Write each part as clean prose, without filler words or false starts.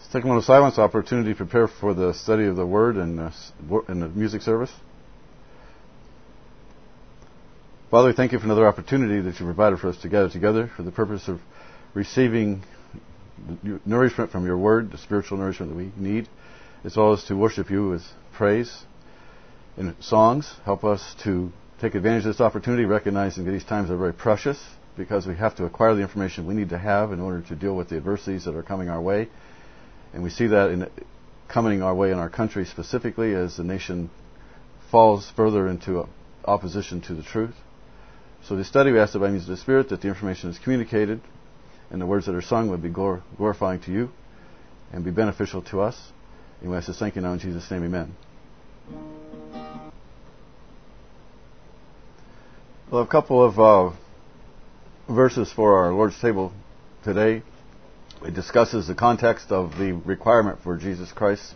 take a moment of silence, opportunity to prepare for the study of the Word and the music service. Father, we thank you for another opportunity that you provided for us to gather together for the purpose of receiving nourishment from your Word, the spiritual nourishment that we need, as well as to worship you with praise and songs. Help us to take advantage of this opportunity, recognizing that these times are very precious, because we have to acquire the information we need to have in order to deal with the adversities that are coming our way. And we see that coming our way in our country specifically as the nation falls further into opposition to the truth. So the study, we ask that by means of the Spirit that the information is communicated and the words that are sung would be glorifying to you and be beneficial to us. And we ask this, thank you now in Jesus' name, amen. Well, a couple of verses for our Lord's table today. It discusses the context of the requirement for Jesus Christ's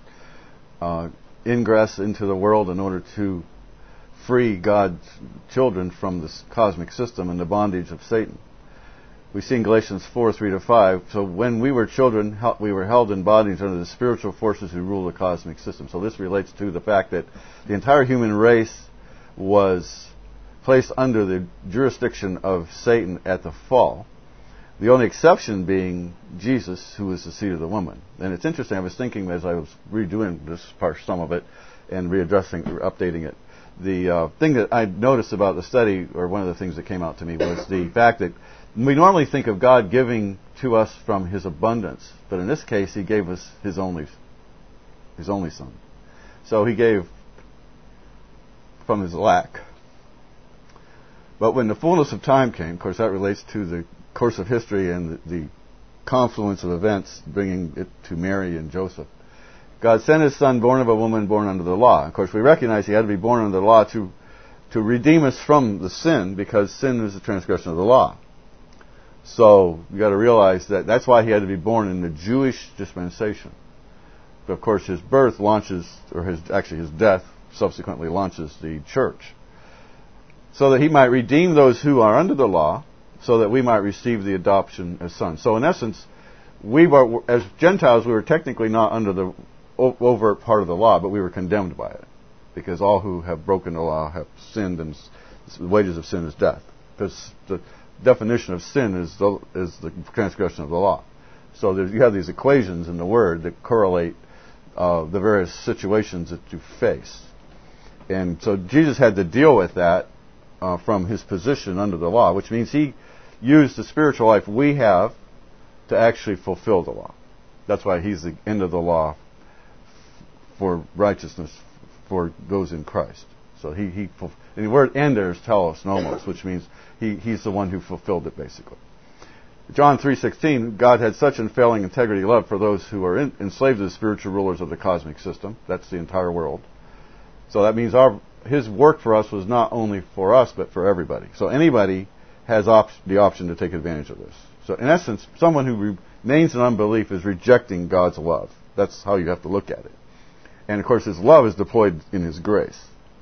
ingress into the world in order to free God's children from this cosmic system and the bondage of Satan. We see in Galatians 4:3-5, so when we were children, we were held in bondage under the spiritual forces who rule the cosmic system. So this relates to the fact that the entire human race was placed under the jurisdiction of Satan at the fall. The only exception being Jesus, who was the seed of the woman. And it's interesting, I was thinking as I was redoing this part, some of it, and readdressing or updating it. The thing that I noticed about the study, or one of the things that came out to me, was the fact that we normally think of God giving to us from His abundance, but in this case, He gave us His only Son. So He gave from His lack. But when the fullness of time came, of course that relates to the course of history and the confluence of events bringing it to Mary and Joseph. God sent His Son, born of a woman, born under the law. Of course, we recognize He had to be born under the law to redeem us from the sin, because sin is the transgression of the law. So you got to realize that that's why He had to be born in the Jewish dispensation. But of course, His birth launches, or His death subsequently launches the church, so that He might redeem those who are under the law, so that we might receive the adoption as sons. So in essence, we were, as Gentiles, we were technically not under the overt part of the law, but we were condemned by it, because all who have broken the law have sinned, and the wages of sin is death. Because the definition of sin is the transgression of the law. So you have these equations in the Word that correlate the various situations that you face. And so Jesus had to deal with that from His position under the law, which means He used the spiritual life we have to actually fulfill the law. That's why He's the end of the law for righteousness for those in Christ. So and the word end there is telos nomos, which means He's the one who fulfilled it, basically. John 3:16, God had such unfailing integrity love for those who are enslaved to the spiritual rulers of the cosmic system. That's the entire world. So that means His work for us was not only for us, but for everybody. So anybody has the option to take advantage of this. So in essence, someone who remains in unbelief is rejecting God's love. That's how you have to look at it. And of course, His love is deployed in His grace.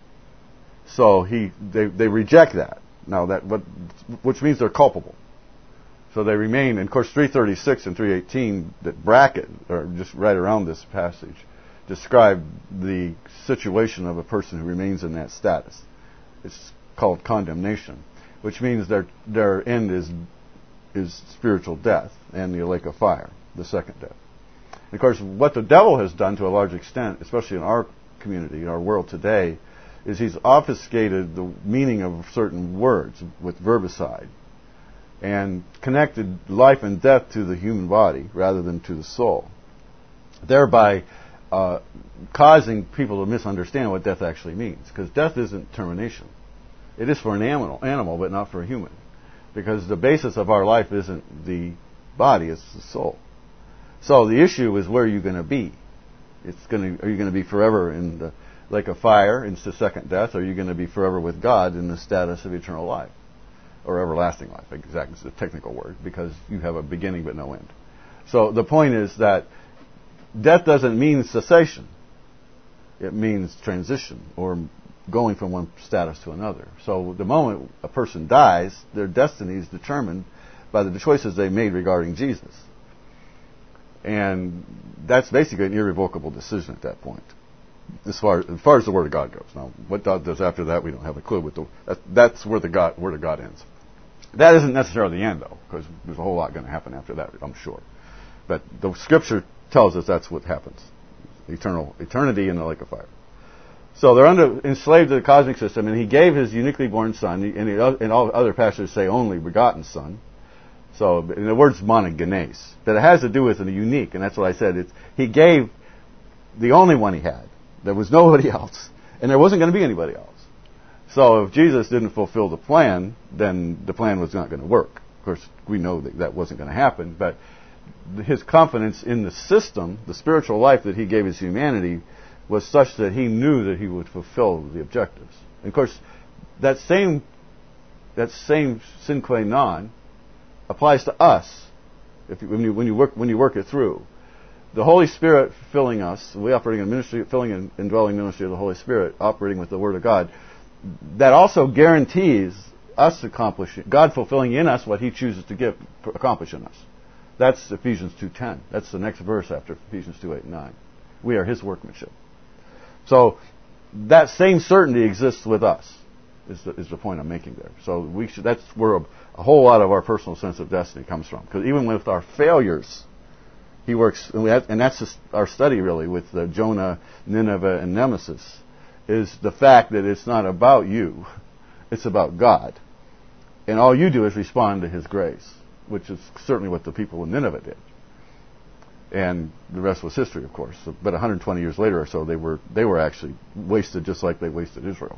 So they reject that. Now which means they're culpable. So they remain, and of course 3:36 and 3:18 that bracket, or just right around this passage, describe the situation of a person who remains in that status. It's called condemnation, which means their end is spiritual death and the lake of fire, the second death. And of course, what the devil has done to a large extent, especially in our community, in our world today, is he's obfuscated the meaning of certain words with verbicide and connected life and death to the human body rather than to the soul, thereby causing people to misunderstand what death actually means. Because death isn't termination. It is for an animal, but not for a human. Because the basis of our life isn't the body, it's the soul. So the issue is, where are you going to be? Are you going to be forever in the lake of fire, in the second death, or are you going to be forever with God in the status of eternal life? Or everlasting life, exactly, it's a technical word, because you have a beginning but no end. So the point is that death doesn't mean cessation. It means transition, or going from one status to another. So the moment a person dies, their destiny is determined by the choices they made regarding Jesus. And that's basically an irrevocable decision at that point, as far as the Word of God goes. Now, what God does after that, we don't have a clue. That's where the Word of God ends. That isn't necessarily the end, though, because there's a whole lot going to happen after that, I'm sure. But the Scripture tells us that's what happens. Eternity in the lake of fire. So they're enslaved to the cosmic system, and he gave his uniquely born son, and all other passages say only begotten son. So and the word's monogenes, but it has to do with a unique, and that's what I said. He gave the only one he had. There was nobody else, and there wasn't going to be anybody else. So if Jesus didn't fulfill the plan, then the plan was not going to work. Of course, we know that wasn't going to happen, but his confidence in the system, the spiritual life that he gave his humanity, was such that he knew that he would fulfill the objectives. And of course, that same sine qua non applies to us. When you work it through, the Holy Spirit filling us, we operating in ministry, filling and indwelling ministry of the Holy Spirit, operating with the Word of God. That also guarantees us accomplishing, God fulfilling in us what He chooses to accomplish in us. That's Ephesians 2:10. That's the next verse after Ephesians 2:8 and 9. We are His workmanship. So that same certainty exists with us. Is the point I'm making there. So that's where a whole lot of our personal sense of destiny comes from. Because even with our failures, He works, and that's just our study really with Jonah, Nineveh, and Nemesis, is the fact that it's not about you, it's about God. And all you do is respond to His grace, which is certainly what the people in Nineveh did. And the rest was history, of course. But 120 years later or so, they were actually wasted just like they wasted Israel.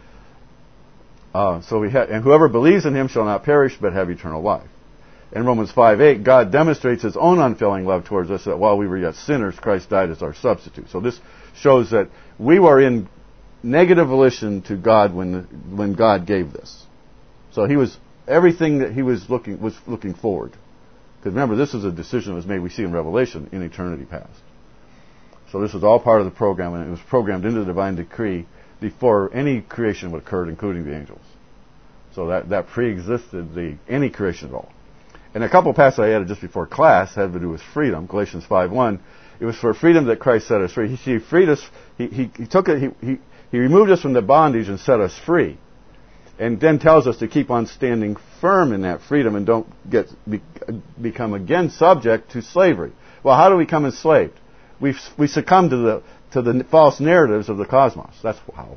And whoever believes in Him shall not perish but have eternal life. In Romans 5:8, God demonstrates His own unfailing love towards us, that while we were yet sinners, Christ died as our substitute. So this shows that we were in negative volition to God when God gave this. So everything that He was looking forward. Because remember, this is a decision that was made, we see in Revelation, in eternity past. So this was all part of the program, and it was programmed into the divine decree before any creation would occur, including the angels. So that pre-existed any creation at all. And a couple of passages I added just before class had to do with freedom. Galatians 5:1. It was for freedom that Christ set us free. He freed us. He removed us from the bondage and set us free. And then tells us to keep on standing firm in that freedom and don't become again subject to slavery. Well, how do we become enslaved? We succumb to the false narratives of the cosmos. That's how.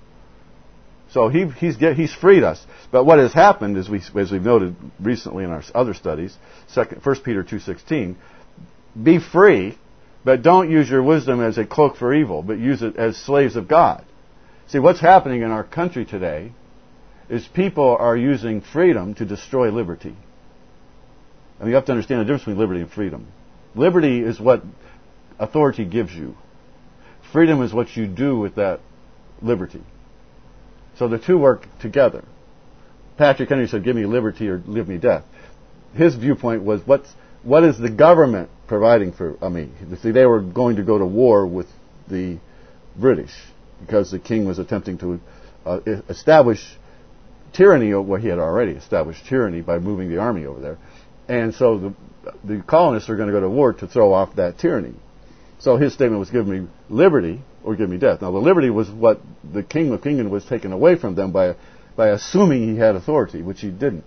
So he's freed us. But what has happened, as we've noted recently in our other studies, 1 Peter 2:16, be free, but don't use your wisdom as a cloak for evil, but use it as slaves of God. See, what's happening in our country today is people are using freedom to destroy liberty. And you have to understand the difference between liberty and freedom. Liberty is what authority gives you. Freedom is what you do with that liberty. So the two work together. Patrick Henry said, give me liberty or give me death. His viewpoint was, what is the government providing for me? See, they were going to go to war with the British because the king was attempting to establish tyranny, where he had already established tyranny by moving the army over there. And so the colonists are going to go to war to throw off that tyranny. So his statement was, give me liberty or give me death. Now the liberty was what the king of England was taken away from them by assuming he had authority, which he didn't.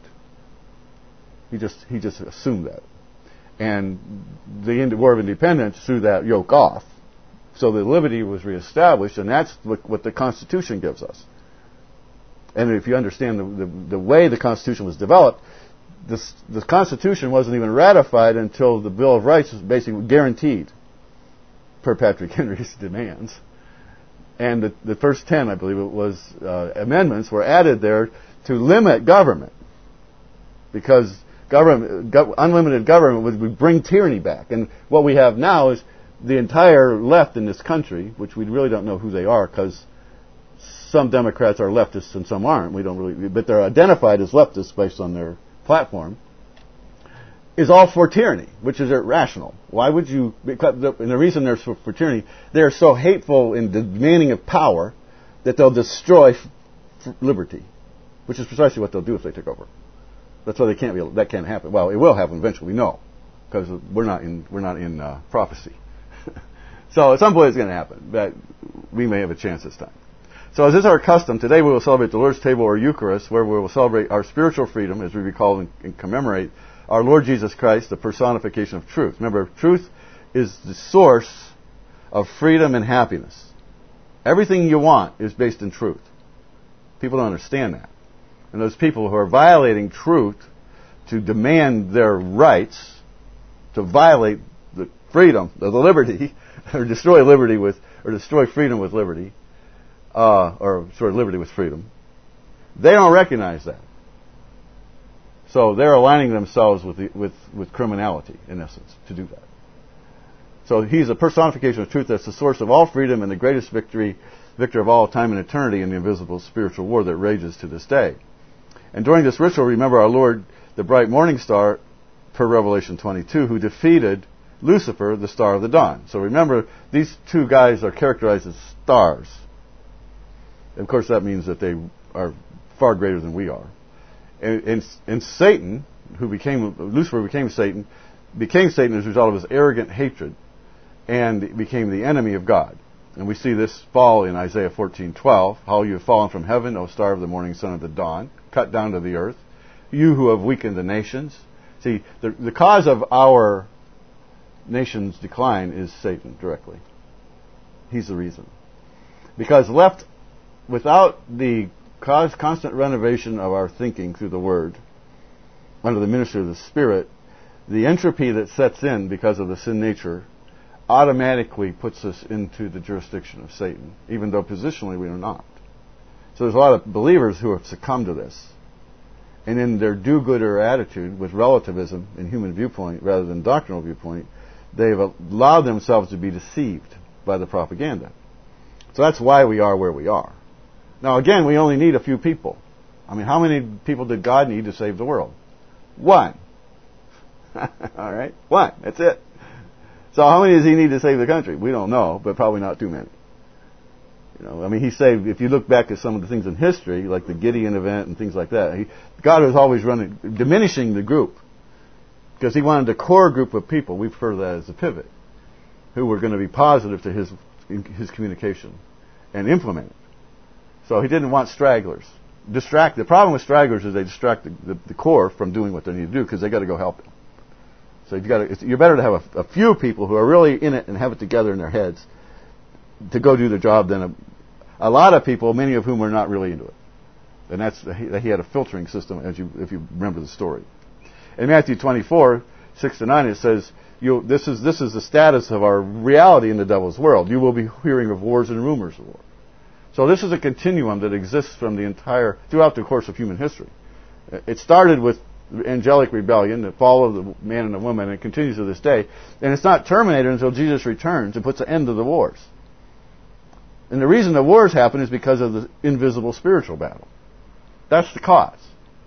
He just assumed that. And the War of Independence threw that yoke off. So the liberty was reestablished, and that's what the Constitution gives us. And if you understand the way the Constitution was developed, the Constitution wasn't even ratified until the Bill of Rights was basically guaranteed per Patrick Henry's demands. And the first 10, I believe it was, amendments were added there to limit government. Because unlimited government would bring tyranny back. And what we have now is the entire left in this country, which we really don't know who they are, because some Democrats are leftists and some aren't. We don't really, but they're identified as leftists based on their platform. Is all for tyranny, which is irrational. Why would you? And the reason they're for tyranny, they're so hateful in demanding of power that they'll destroy liberty, which is precisely what they'll do if they take over. That's why that can't happen. Well, it will happen eventually. We know, because we're not in prophecy. So at some point it's going to happen, but we may have a chance this time. So as is our custom, today we will celebrate the Lord's table or Eucharist, where we will celebrate our spiritual freedom as we recall and commemorate our Lord Jesus Christ, the personification of truth. Remember, truth is the source of freedom and happiness. Everything you want is based in truth. People don't understand that. And those people who are violating truth to demand their rights, to violate the freedom, the liberty, or destroy freedom with liberty, or destroy liberty with freedom, they don't recognize that. So they're aligning themselves with criminality, in essence, to do that. So he's a personification of truth that's the source of all freedom and the greatest victor of all time and eternity in the invisible spiritual war that rages to this day. And during this ritual, remember our Lord, the bright morning star, per Revelation 22, who defeated Lucifer, the star of the dawn. So remember, these two guys are characterized as stars. And of course, that means that they are far greater than we are. And Satan, Lucifer became Satan as a result of his arrogant hatred and became the enemy of God. And we see this fall in Isaiah 14:12, how you have fallen from heaven, O star of the morning, son of the dawn, cut down to the earth, you who have weakened the nations. See, the cause of our nation's decline is Satan directly. He's the reason. Because left without the constant renovation of our thinking through the Word, under the ministry of the Spirit, the entropy that sets in because of the sin nature automatically puts us into the jurisdiction of Satan, even though positionally we are not. So there's a lot of believers who have succumbed to this. And in their do-gooder attitude with relativism and human viewpoint rather than doctrinal viewpoint, they've allowed themselves to be deceived by the propaganda. So that's why we are where we are. Now again, we only need a few people. I mean, how many people did God need to save the world? One. All right? One. That's it. So how many does he need to save the country? We don't know, but probably not too many. I mean, he saved, if you look back at some of the things in history, like the Gideon event and things like that, God was always diminishing the group. Because he wanted a core group of people, we refer to that as a pivot, who were going to be positive to his communication and implement it. So he didn't want stragglers. The problem with stragglers is they distract the core from doing what they need to do because they got to go help him. So you're better to have a few people who are really in it and have it together in their heads to go do the job than a lot of people, many of whom are not really into it. And he had a filtering system, if you remember the story. In Matthew 24:6-9, it says, "This is the status of our reality in the devil's world. You will be hearing of wars and rumors of war." So this is a continuum that exists throughout the course of human history. It started with angelic rebellion, the fall of the man and the woman, and it continues to this day. And it's not terminated until Jesus returns and puts an end to the wars. And the reason the wars happen is because of the invisible spiritual battle. That's the cause.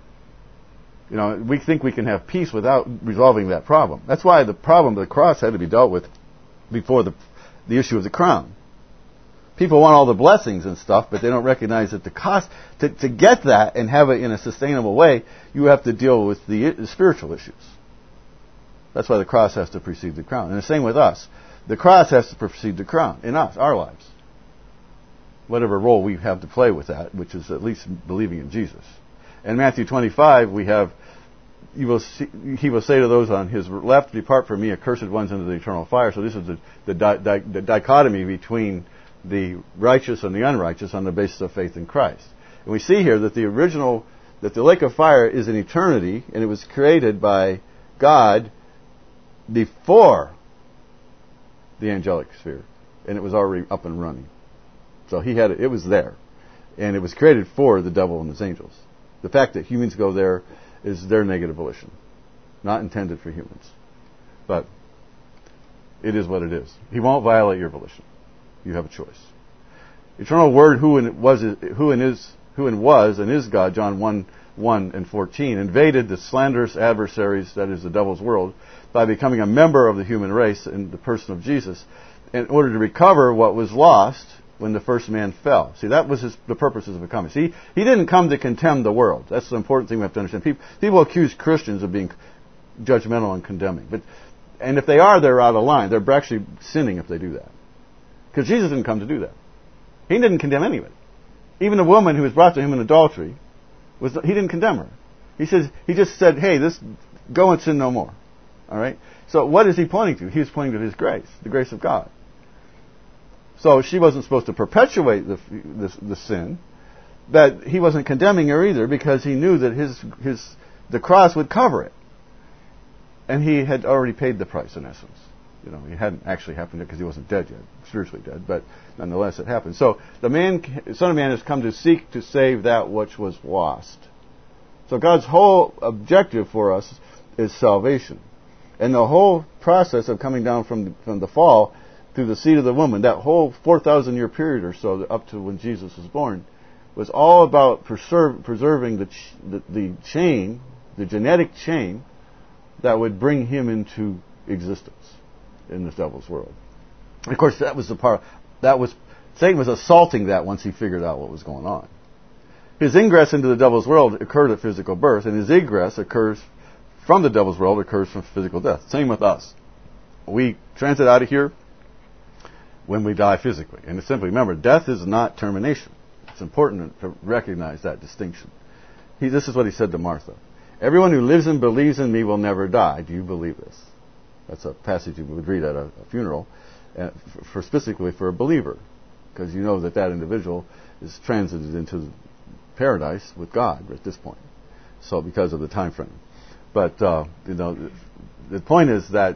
We think we can have peace without resolving that problem. That's why the problem of the cross had to be dealt with before the issue of the crown. People want all the blessings and stuff, but they don't recognize that the cost to get that and have it in a sustainable way, you have to deal with the spiritual issues. That's why the cross has to precede the crown. And the same with us. The cross has to precede the crown in us, our lives. Whatever role we have to play with that, which is at least believing in Jesus. In Matthew 25, we have, he will say to those on his left, "Depart from me, accursed ones, into the eternal fire." So this is the dichotomy between the righteous and the unrighteous on the basis of faith in Christ. And we see here that the lake of fire is an eternity, and it was created by God before the angelic sphere, and it was already up and running. So it was there, and it was created for the devil and his angels. The fact that humans go there is their negative volition, not intended for humans. But it is what it is. He won't violate your volition. You have a choice. Eternal Word, who was and is God, John 1 and 14, invaded the slanderous adversaries, that is the devil's world, by becoming a member of the human race in the person of Jesus, in order to recover what was lost when the first man fell. See, that was the purposes of coming. See, he didn't come to condemn the world. That's the important thing we have to understand. People accuse Christians of being judgmental and condemning. And if they are, they're out of line. They're actually sinning if they do that. Because Jesus didn't come to do that. He didn't condemn anybody. Even the woman who was brought to him in adultery, he didn't condemn her. He just said, hey, go and sin no more. All right? So what is he pointing to? He was pointing to his grace, the grace of God. So she wasn't supposed to perpetuate the sin, but he wasn't condemning her either because he knew that the cross would cover it. And he had already paid the price in essence. It hadn't actually happened yet because he wasn't dead yet, spiritually dead, but nonetheless it happened. So the Son of Man has come to seek to save that which was lost. So God's whole objective for us is salvation. And the whole process of coming down from the fall through the seed of the woman, that whole 4,000-year period or so up to when Jesus was born, was all about preserving the chain, the genetic chain, that would bring him into existence in the devil's world. And of course, that was Satan was assaulting that once he figured out what was going on. His ingress into the devil's world occurred at physical birth, and his egress from the devil's world occurs from physical death. Same with us. We transit out of here when we die physically. And it's simply, remember, death is not termination. It's important to recognize that distinction. This is what he said to Martha. Everyone who lives and believes in me will never die. Do you believe this? That's a passage you would read at a funeral, specifically for a believer, because you know that individual is transited into paradise with God at this point. So because of the time frame. But the point is that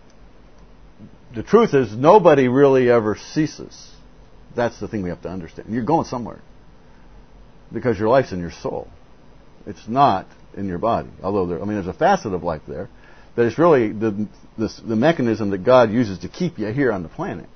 the truth is nobody really ever ceases. That's the thing we have to understand. You're going somewhere because your life's in your soul. It's not in your body. Although there's a facet of life there, but it's really the mechanism that God uses to keep you here on the planet.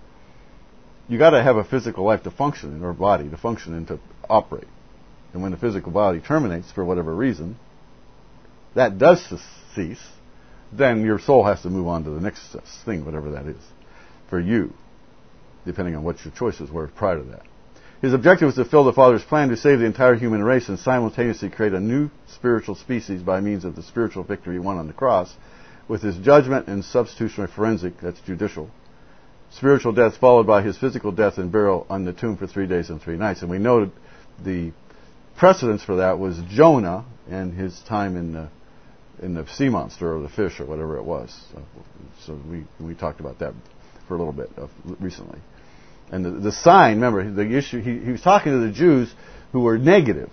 You got to have a physical life to function, or body to function and to operate. And when the physical body terminates for whatever reason, that does cease. Then your soul has to move on to the next thing, whatever that is, for you, depending on what your choices were prior to that. His objective was to fulfill the Father's plan to save the entire human race and simultaneously create a new spiritual species by means of the spiritual victory he won on the cross, with his judgment and substitutionary forensic, that's judicial, spiritual death followed by his physical death and burial on the tomb for 3 days and 3 nights. And we noted the precedence for that was Jonah and his time in the sea monster or the fish or whatever it was. So we talked about that for a little bit recently. And the sign, remember, the issue, he was talking to the Jews who were negative.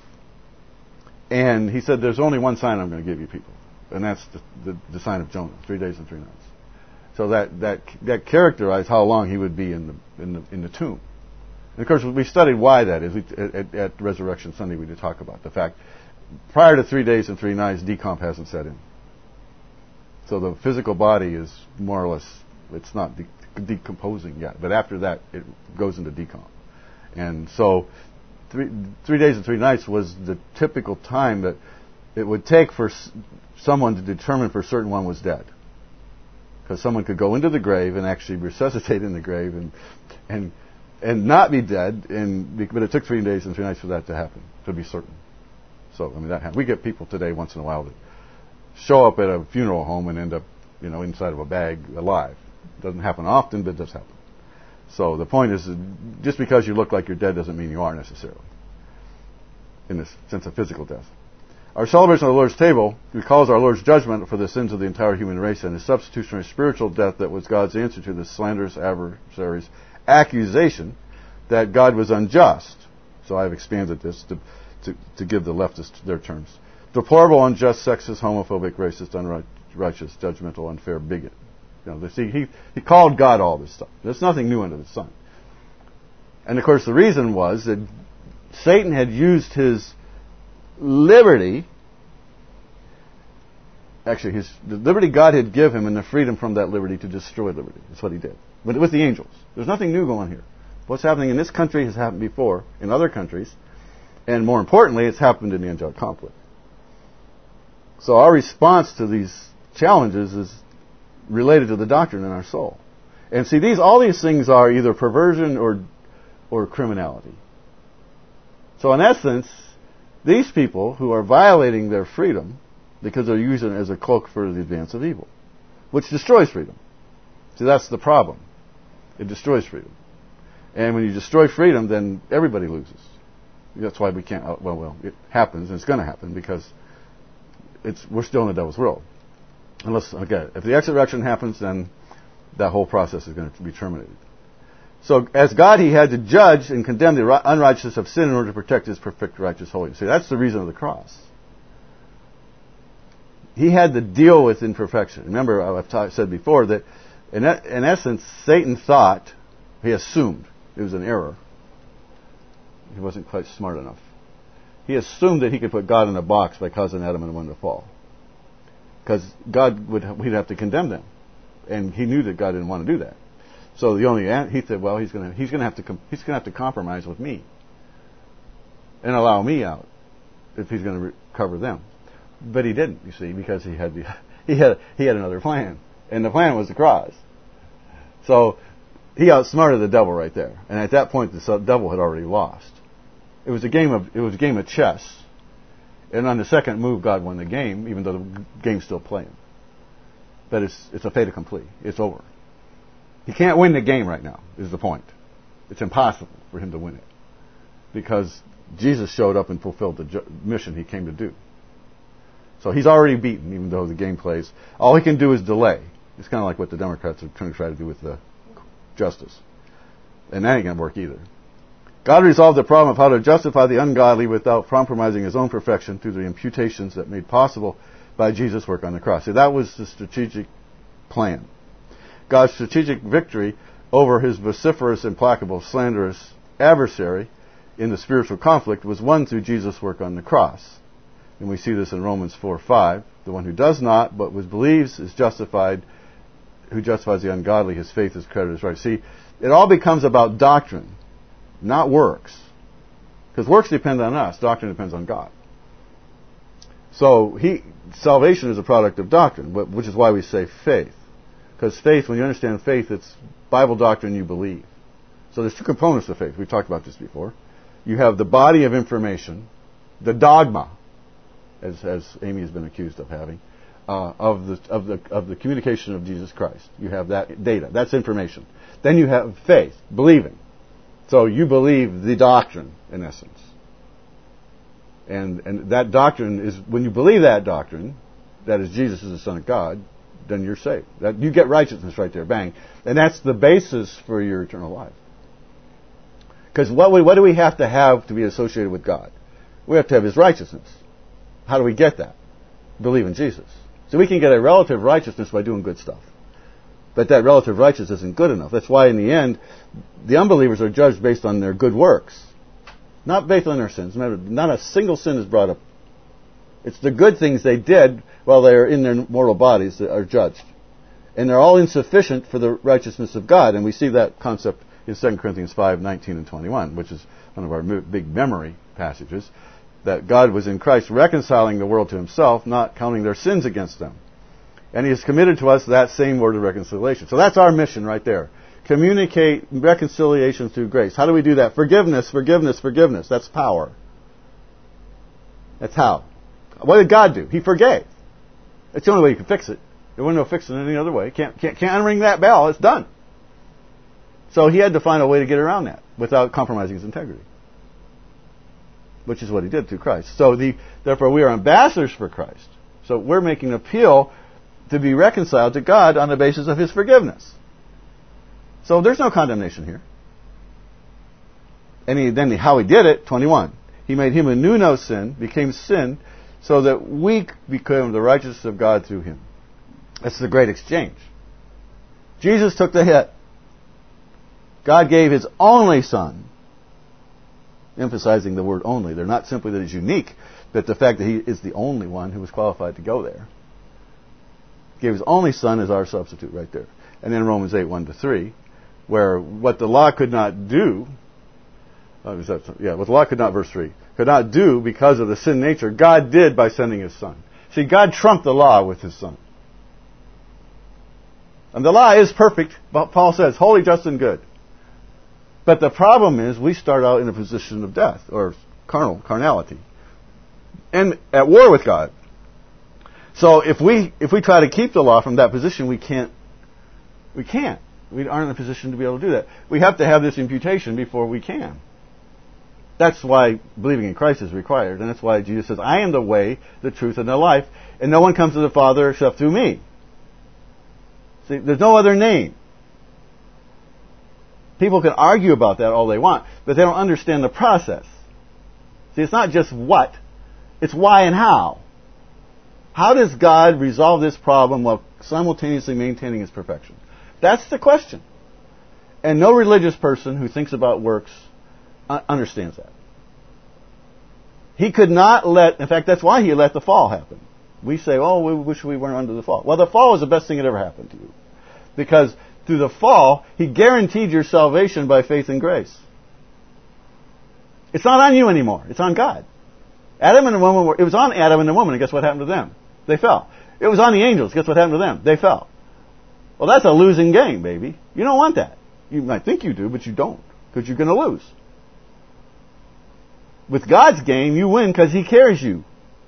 And he said, there's only one sign I'm going to give you people. And that's the sign of Jonah, 3 days and 3 nights. So that characterized how long he would be in the tomb. And of course, we studied why that is. At Resurrection Sunday, we did talk about the fact, prior to 3 days and 3 nights, decomp hasn't set in. So the physical body is more or less, it's not decomposing yet. But after that, it goes into decomp. And so 3 days and 3 nights was the typical time that it would take for someone to determine for certain one was dead. Because someone could go into the grave and actually resuscitate in the grave and not be dead, but it took 3 days and 3 nights for that to happen, to be certain. So, that happened. We get people today once in a while that show up at a funeral home and end up, inside of a bag alive. It doesn't happen often, but it does happen. So the point is, just because you look like you're dead doesn't mean you are necessarily, in the sense of physical death. Our celebration of the Lord's table recalls our Lord's judgment for the sins of the entire human race and his substitutionary spiritual death that was God's answer to the slanderous adversary's accusation that God was unjust. So I've expanded this to give the leftists their terms. Deplorable, unjust, sexist, homophobic, racist, unrighteous, judgmental, unfair, bigot. He called God all this stuff. There's nothing new under the sun. And of course the reason was that Satan had used his liberty, actually the liberty God had given him and the freedom from that liberty to destroy liberty. That's what he did. But with the angels. There's nothing new going here. What's happening in this country has happened before in other countries, and more importantly, it's happened in the angelic conflict. So our response to these challenges is related to the doctrine in our soul. And see, all these things are either perversion or criminality. So in essence, these people who are violating their freedom because they're using it as a cloak for the advance of evil, which destroys freedom. See, that's the problem. It destroys freedom. And when you destroy freedom, then everybody loses. That's why we can't. Well, it happens, and it's going to happen because we're still in the devil's world. Unless, again, if the resurrection happens, then that whole process is going to be terminated. So, as God, He had to judge and condemn the unrighteousness of sin in order to protect His perfect righteous holiness. See, that's the reason of the cross. He had to deal with imperfection. Remember, I've said before that, in essence, Satan thought, he assumed, it was an error. He wasn't quite smart enough. He assumed that he could put God in a box by causing Adam and Eve to fall. Because we'd have to condemn them. And he knew that God didn't want to do that. So he said, well, he's going to have to compromise with me and allow me out if he's going to recover them. But he didn't, you see, because he had another plan, and the plan was the cross. So he outsmarted the devil right there, and at that point the devil had already lost. It was a game of chess, and on the second move God won the game, even though the game's still playing. But it's a fait accompli. It's over. He can't win the game right now, is the point. It's impossible for him to win it. Because Jesus showed up and fulfilled the mission He came to do. So He's already beaten, even though the game plays. All He can do is delay. It's kind of like what the Democrats are trying to try to do with the justice. And that ain't going to work either. God resolved the problem of how to justify the ungodly without compromising His own perfection through the imputations that made possible by Jesus' work on the cross. See, that was the strategic plan. God's strategic victory over His vociferous, implacable, slanderous adversary in the spiritual conflict was won through Jesus' work on the cross. And we see this in Romans 4:5. The one who does not, but believes is justified, who justifies the ungodly, his faith is credited as right. See, it all becomes about doctrine, not works. Because works depend on us, doctrine depends on God. So salvation is a product of doctrine, which is why we say faith. Because faith, when you understand faith, it's Bible doctrine you believe. So there's two components of faith. We've talked about this before. You have the body of information, the dogma, as Amy has been accused of having, of the communication of Jesus Christ. You have that data. That's information. Then you have faith, believing. So you believe the doctrine, in essence. And that doctrine is, when you believe that doctrine, that is Jesus is the Son of God, then you're saved. You get righteousness right there, bang. And that's the basis for your eternal life. Because what do we have to be associated with God? We have to have His righteousness. How do we get that? Believe in Jesus. So we can get a relative righteousness by doing good stuff. But that relative righteousness isn't good enough. That's why in the end, the unbelievers are judged based on their good works. Not based on their sins. Not a single sin is brought up. It's the good things they did while they are in their mortal bodies that are judged. And they're all insufficient for the righteousness of God. And we see that concept in 2 Corinthians 5:19 and 21, which is one of our big memory passages, that God was in Christ reconciling the world to Himself, not counting their sins against them. And He has committed to us that same word of reconciliation. So that's our mission right there. Communicate reconciliation through grace. How do we do that? Forgiveness, forgiveness, forgiveness. That's power. That's how. What did God do? He forgave. That's the only way you can fix it. There wasn't no fixing it any other way. Can't unring that bell. It's done. So He had to find a way to get around that without compromising His integrity, which is what He did through Christ. So therefore we are ambassadors for Christ. So we're making an appeal to be reconciled to God on the basis of His forgiveness. So there's no condemnation here. And how He did it, 21. He made Him who knew no sin, became sin, so that we become the righteousness of God through Him. That's the great exchange. Jesus took the hit. God gave His only Son, emphasizing the word only. They're not simply that He's unique, but the fact that He is the only one who was qualified to go there. Gave His only Son as our substitute right there. And then Romans 8:1-3, where what the law could not do, what the law could not, verse 3, could not do because of the sin nature, God did by sending His Son. See, God trumped the law with His Son. And the law is perfect, but Paul says, holy, just, and good. But the problem is we start out in a position of death, or carnality, and at war with God. So if we try to keep the law from that position, we can't. We We aren't in a position to be able to do that. We have to have this imputation before we can. That's why believing in Christ is required, and that's why Jesus says, I am the way, the truth, and the life, and no one comes to the Father except through me. See, there's no other name. People can argue about that all they want, but they don't understand the process. See, it's not just what, it's why and how. How does God resolve this problem while simultaneously maintaining His perfection? That's the question. And no religious person who thinks about works understands that. He could not in fact, that's why He let the fall happen. We say, oh, we wish we weren't under the fall. Well, the fall was the best thing that ever happened to you. Because through the fall, He guaranteed your salvation by faith and grace. It's not on you anymore. It's on God. Adam and the woman it was on Adam and the woman, and guess what happened to them? They fell. It was on the angels. Guess what happened to them? They fell. Well, that's a losing game, baby. You don't want that. You might think you do, but you don't, because you're going to lose. With God's game, you win because He carries you.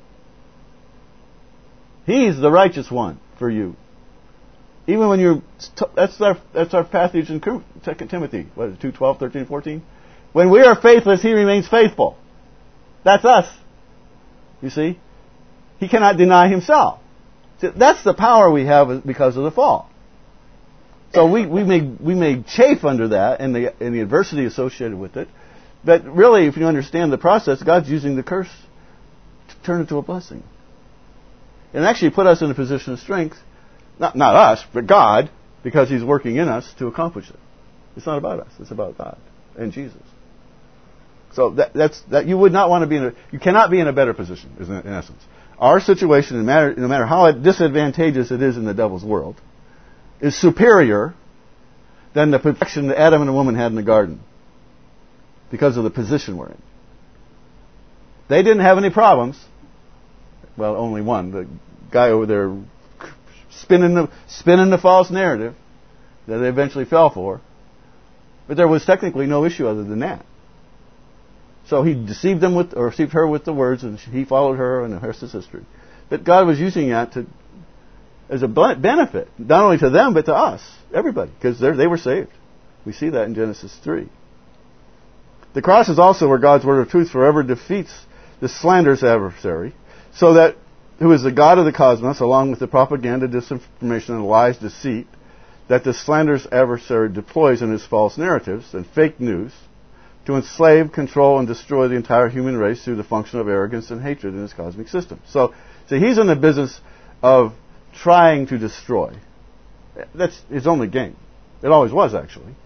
He's the righteous one for you. Even when you're... That's our passage in 2 Timothy. What is it, 2:12, 13, 14? When we are faithless, He remains faithful. That's us. You see? He cannot deny Himself. See, that's the power we have because of the fall. So we may chafe under that and the adversity associated with it. But really, if you understand the process, God's using the curse to turn it to a blessing. And actually put us in a position of strength. Not us, but God, because He's working in us to accomplish it. It's not about us. It's about God and Jesus. So that you would not want to be you cannot be in a better position, in essence. Our situation, no matter how disadvantageous it is in the devil's world, is superior than the perfection that Adam and the woman had in the garden because of the position we're in. They didn't have any problems. Well, only one. The guy over there spinning the false narrative that they eventually fell for. But there was technically no issue other than that. So he deceived her with the words, and he followed her, and the rest is history. But God was using that as a benefit, not only to them, but to us, everybody, because they were saved. We see that in Genesis 3. The cross is also where God's word of truth forever defeats the slanderous adversary, so that who is the God of the cosmos, along with the propaganda, disinformation, and lies, deceit, that the slanderous adversary deploys in his false narratives and fake news, to enslave, control, and destroy the entire human race through the function of arrogance and hatred in his cosmic system. So he's in the business of trying to destroy. That's his only game. It always was, actually.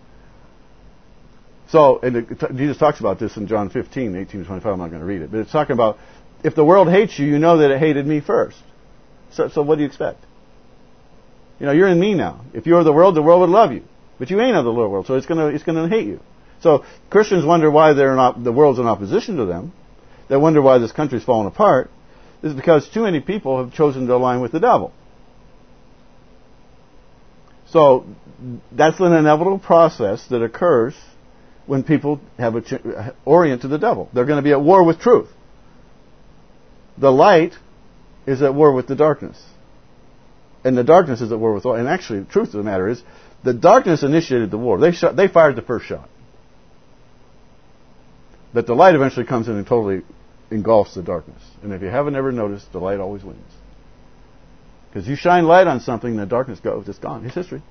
So, Jesus talks about this in John 15, 18 to 25. I'm not going to read it. But it's talking about, if the world hates you, you know that it hated me first. So what do you expect? You're in me now. If you were the world would love you. But you ain't of the world, so it's going to hate you. So Christians wonder why the world's in opposition to them. They wonder why this country's falling apart. This is because too many people have chosen to align with the devil. So that's an inevitable process that occurs when people orient to the devil. They're going to be at war with truth. The light is at war with the darkness. And the darkness is at war with light. And actually, the truth of the matter is, the darkness initiated the war. They fired the first shot. But the light eventually comes in and totally engulfs the darkness. And if you haven't ever noticed, the light always wins. Because you shine light on something, the darkness goes. It's gone. It's history.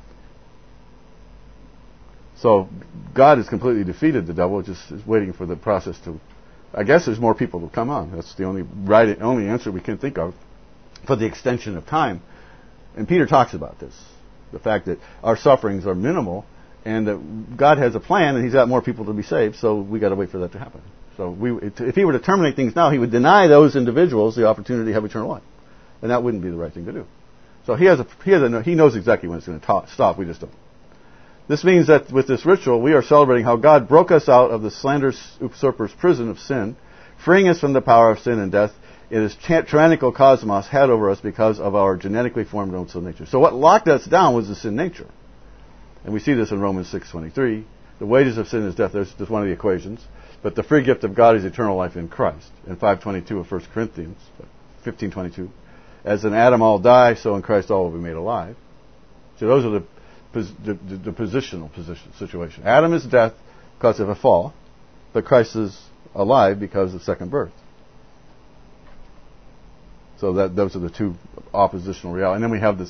So God has completely defeated the devil, just is waiting for the process to... I guess there's more people to come on. That's the only answer we can think of for the extension of time. And Peter talks about this. The fact that our sufferings are minimal, and that God has a plan, and He's got more people to be saved, so we got to wait for that to happen. So if He were to terminate things now, He would deny those individuals the opportunity to have eternal life, and that wouldn't be the right thing to do. So He knows exactly when it's going to stop. We just don't. This means that with this ritual, we are celebrating how God broke us out of the slanderous usurper's prison of sin, freeing us from the power of sin and death in His tyrannical cosmos had over us because of our genetically formed own sin nature. So what locked us down was the sin nature. And we see this in Romans 6:23. The wages of sin is death. There's one of the equations. But the free gift of God is eternal life in Christ. In 5:22 of 1 Corinthians, 15:22. As in Adam all die, so in Christ all will be made alive. So those are the the positional situation. Adam is death because of a fall, but Christ is alive because of second birth. So those are the two oppositional realities. And then we have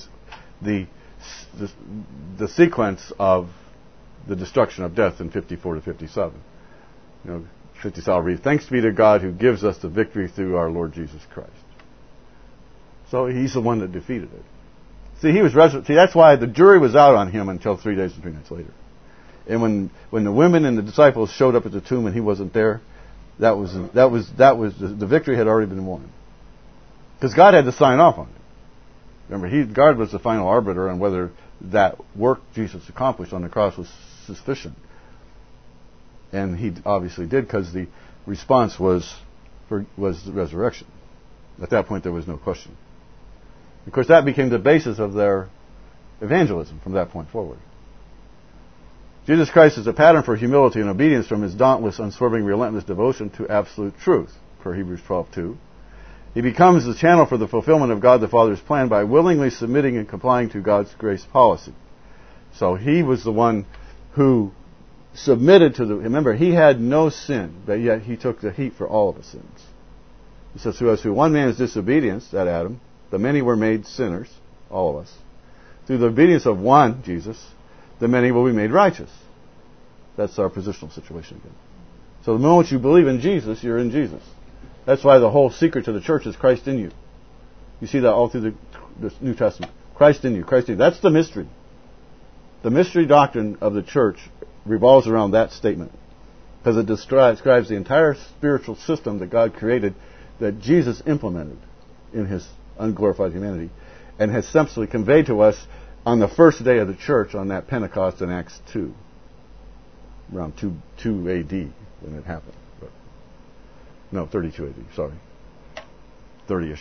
the sequence of the destruction of death in 54 to 57. 57 reads, "Thanks be to God who gives us the victory through our Lord Jesus Christ." So he's the one that defeated it. See, he was resurrected. See, that's why the jury was out on him until 3 days and 3 nights later. And when the women and the disciples showed up at the tomb and he wasn't there, the victory had already been won. Because God had to sign off on it. Remember, God was the final arbiter on whether that work Jesus accomplished on the cross was sufficient. And he obviously did, because the response was the resurrection. At that point, there was no question. Of course, that became the basis of their evangelism from that point forward. Jesus Christ is a pattern for humility and obedience from his dauntless, unswerving, relentless devotion to absolute truth, per Hebrews 12:2. He becomes the channel for the fulfillment of God the Father's plan by willingly submitting and complying to God's grace policy. So he was the one who submitted to remember, he had no sin, but yet he took the heat for all of the sins. He says, through one man's disobedience, that Adam, the many were made sinners, all of us. Through the obedience of one, Jesus, the many will be made righteous. That's our positional situation again. So the moment you believe in Jesus, you're in Jesus. That's why the whole secret to the church is Christ in you. You see that all through the New Testament. Christ in you, Christ in you. That's the mystery. The mystery doctrine of the church revolves around that statement, because it describes the entire spiritual system that God created, that Jesus implemented in his unglorified humanity, and has simply conveyed to us on the first day of the church on that Pentecost in Acts 2, around 2 A.D. when it happened. No, 32 A.D., sorry. 30-ish.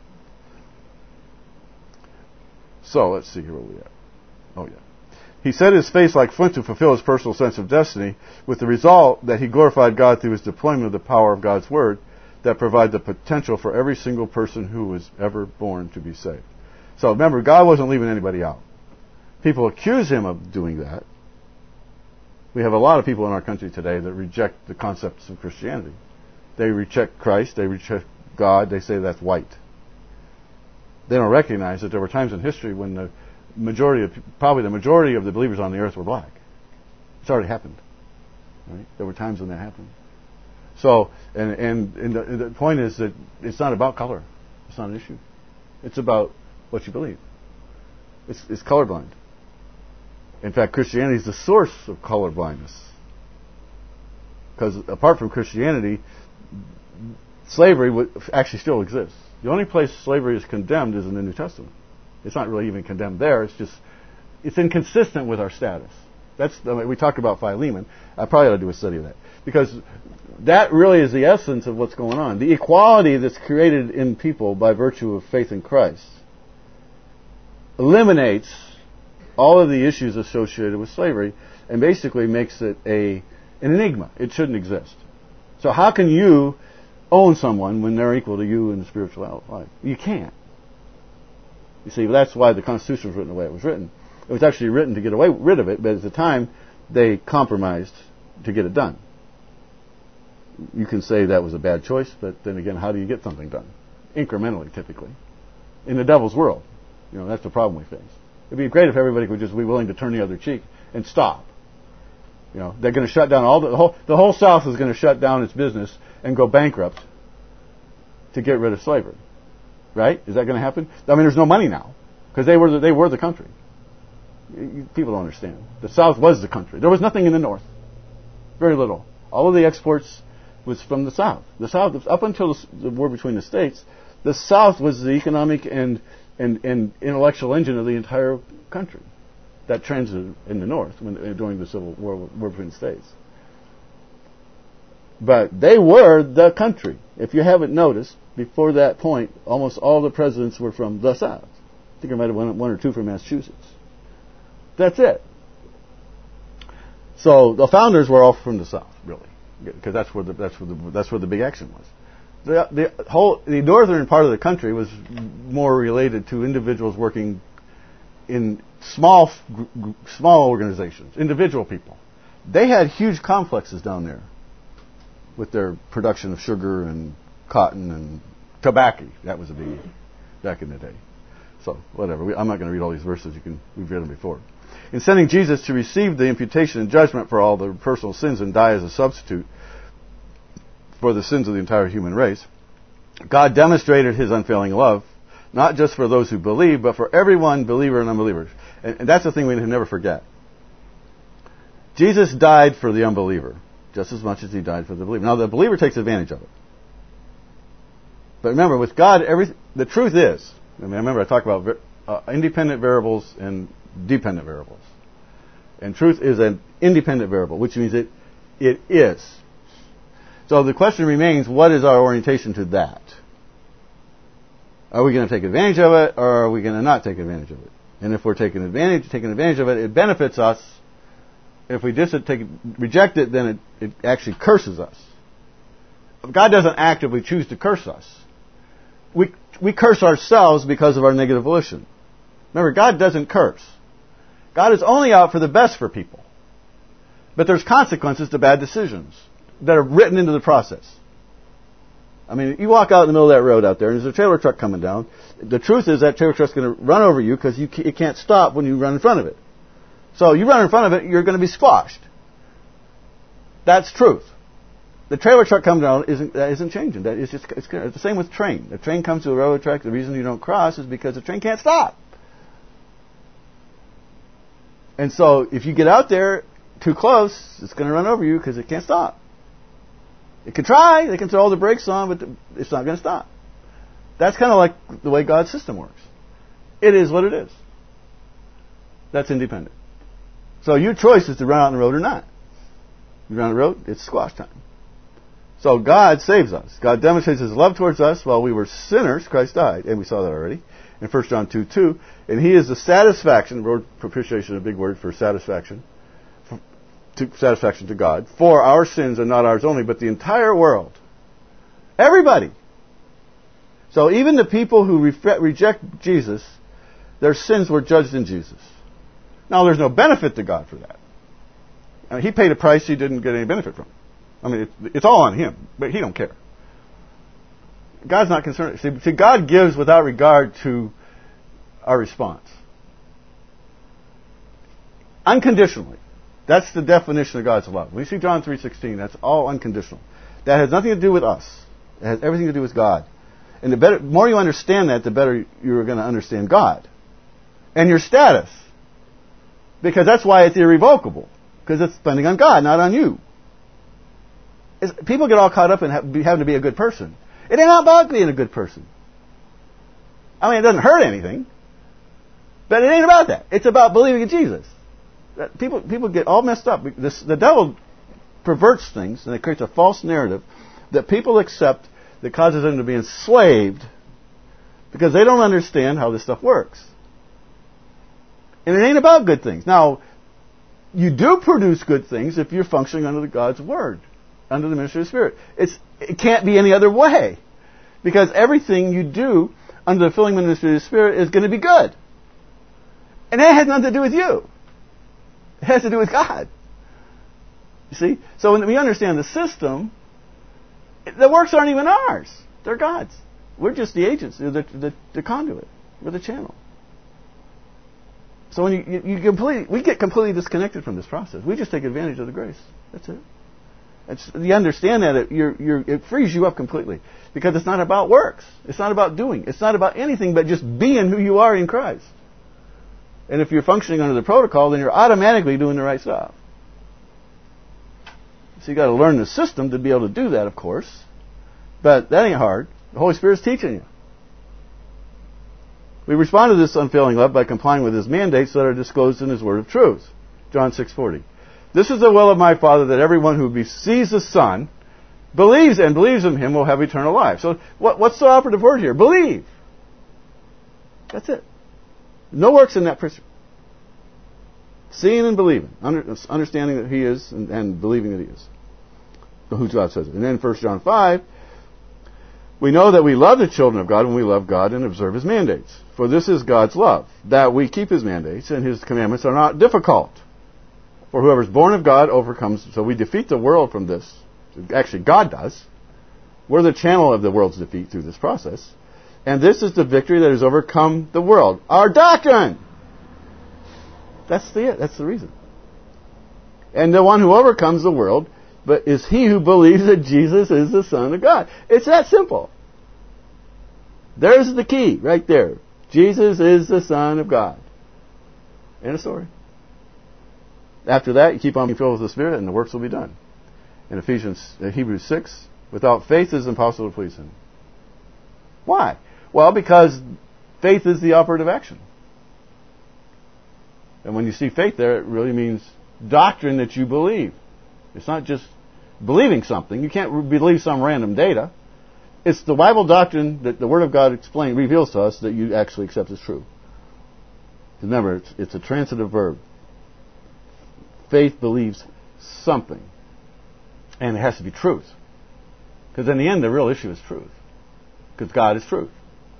So, let's see here where we at. Oh, yeah. He set his face like flint to fulfill his personal sense of destiny, with the result that he glorified God through his deployment of the power of God's Word that provide the potential for every single person who was ever born to be saved. So remember, God wasn't leaving anybody out. People accuse him of doing that. We have a lot of people in our country today that reject the concepts of Christianity. They reject Christ, they reject God, they say that's white. They don't recognize that there were times in history when the majority of the believers on the earth were black. It's already happened. Right? There were times when that happened. So, and the point is that it's not about color. It's not an issue. It's about what you believe. It's colorblind. In fact, Christianity is the source of colorblindness. Because apart from Christianity, slavery actually still exists. The only place slavery is condemned is in the New Testament. It's not really even condemned there. It's inconsistent with our status. We talked about Philemon. I probably ought to do a study of that, because that really is the essence of what's going on. The equality that's created in people by virtue of faith in Christ eliminates all of the issues associated with slavery and basically makes it an enigma. It shouldn't exist. So how can you own someone when they're equal to you in the spiritual life? You can't. You see, that's why the Constitution was written the way it was written. It was actually written to get rid of it, but at the time, they compromised to get it done. You can say that was a bad choice, but then again, how do you get something done? Incrementally, typically. In the devil's world. That's the problem we face. It'd be great if everybody would just be willing to turn the other cheek and stop. They're going to shut down the whole South is going to shut down its business and go bankrupt to get rid of slavery. Right? Is that going to happen? I mean, there's no money now because they were the country. People don't understand. The South was the country. There was nothing in the North. Very little. All of the exports was from the South. The South, up until the war between the states, the South was the economic and intellectual engine of the entire country. That transited in the North during the Civil War between the states. But they were the country. If you haven't noticed, before that point, almost all the presidents were from the South. I think I might have one or two from Massachusetts. That's it. So the founders were all from the South, really, because that's where the big action was. The northern part of the country was more related to individuals working in small organizations, individual people. They had huge complexes down there with their production of sugar and cotton and tobacco. That was a biggie back in the day. So, whatever. I'm not going to read all these verses. We've read them before. In sending Jesus to receive the imputation and judgment for all their personal sins and die as a substitute for the sins of the entire human race, God demonstrated His unfailing love, not just for those who believe, but for everyone, believer and unbeliever. And that's the thing we never forget. Jesus died for the unbeliever just as much as He died for the believer. Now, the believer takes advantage of it. But remember, with God, the truth is, remember I talked about independent variables and dependent variables. And truth is an independent variable, which means it is. So the question remains, what is our orientation to that? Are we going to take advantage of it, or are we going to not take advantage of it? And if we're taking advantage of it, it benefits us. If we just reject it, then it actually curses us. God doesn't actively choose to curse us. We curse ourselves because of our negative volition. Remember, God doesn't curse. God is only out for the best for people. But there's consequences to bad decisions that are written into the process. I mean, you walk out in the middle of that road out there, and there's a trailer truck coming down. The truth is that trailer truck's going to run over you because it can't stop when you run in front of it. So you run in front of it, you're going to be squashed. That's truth. The trailer truck coming down isn't changing. It's the same with train. The train comes to a railroad track. The reason you don't cross is because the train can't stop. And so if you get out there too close, it's going to run over you because it can't stop. It can try. They can throw all the brakes on, but it's not going to stop. That's kind of like the way God's system works. It is what it is. That's independent. So your choice is to run out on the road or not. You run on the road, it's squash time. So God saves us. God demonstrates His love towards us. While we were sinners, Christ died. And we saw that already in 1 John 2:2. And He is the satisfaction, the word propitiation, a big word for satisfaction, satisfaction to God, for our sins, and not ours only, but the entire world. Everybody. So even the people who reject Jesus, their sins were judged in Jesus. Now, there's no benefit to God for that. I mean, He paid a price He didn't get any benefit from. I mean, it's all on Him, but He don't care. God's not concerned. See, God gives without regard to our response. Unconditionally. That's the definition of God's love. When you see John 3:16, that's all unconditional. That has nothing to do with us. It has everything to do with God. And the more you understand that, the better you're going to understand God. And your status. Because that's why it's irrevocable. Because it's depending on God, not on you. People get all caught up in having to be a good person. It ain't about being a good person. I mean, it doesn't hurt anything. But it ain't about that. It's about believing in Jesus. People get all messed up. The devil perverts things, and it creates a false narrative that people accept that causes them to be enslaved because they don't understand how this stuff works. And it ain't about good things. Now, you do produce good things if you're functioning under God's Word, under the ministry of the Spirit. It can't be any other way. Because everything you do under the filling ministry of the Spirit is going to be good. And that has nothing to do with you. It has to do with God. You see? So when we understand the system, the works aren't even ours. They're God's. We're just the agents, the conduit. We're the channel. So when we get completely disconnected from this process. We just take advantage of the grace. That's it. You understand that it frees you up completely. Because it's not about works. It's not about doing. It's not about anything but just being who you are in Christ. And if you're functioning under the protocol, then you're automatically doing the right stuff. So you've got to learn the system to be able to do that, of course. But that ain't hard. The Holy Spirit's teaching you. We respond to this unfailing love by complying with His mandates that are disclosed in His word of truth. John 6:40. This is the will of my Father, that everyone who receives the Son, believes in Him, will have eternal life. So what's the operative word here? Believe. That's it. No works in that person. Seeing and believing. Understanding that He is and believing that He is. Who God says it. And then 1 John 5, We know that we love the children of God when we love God and observe His mandates. For this is God's love, that we keep His mandates, and His commandments are not difficult. For whoever is born of God overcomes. So we defeat the world from this. Actually, God does. We're the channel of the world's defeat through this process. And this is the victory that has overcome the world. Our doctrine! That's the reason. And the one who overcomes the world but is he who believes that Jesus is the Son of God. It's that simple. There's the key right there. Jesus is the Son of God. End of story. After that, you keep on being filled with the Spirit and the works will be done. In Hebrews 6, without faith it is impossible to please Him. Why? Well, because faith is the operative action. And when you see faith there, it really means doctrine that you believe. It's not just believing something. You can't believe some random data. It's the Bible doctrine that the Word of God reveals to us that you actually accept as true. Remember, it's a transitive verb. Faith believes something. And it has to be truth. Because in the end, the real issue is truth. Because God is truth.